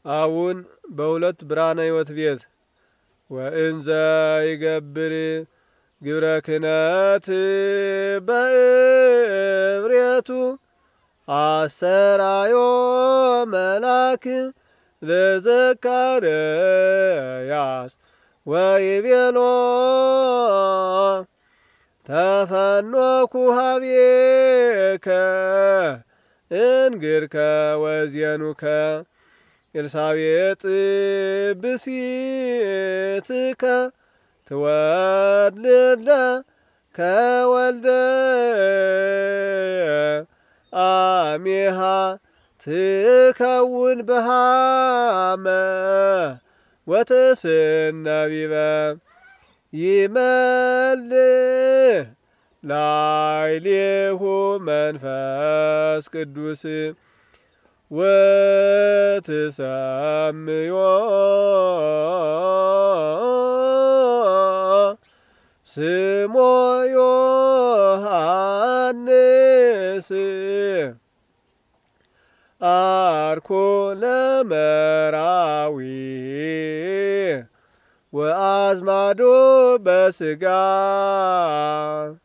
አሁን በሁለት ብርሃነ ሕይወት ቤት ወእንዘ ይገብር ግብረ ክህነት በእብሬቱ አሰራዮ መልአክ ለዘካርያስ ወይቤሎ ተፈኖኩ ኀቤከ እንግርከ ወዜኑከ ኤልሳቤጥ ብእሲትከ ትወልድ ከወልደ አሜሃ ትከውን በሃመ ወትስነቢበ ይመልእ ላዕሌሁ መንፈስ ቅዱስ ወትሰምዮ ስሞ ዮሐንስ አርኮ ለመራዊ ወአዝማዶ በስጋ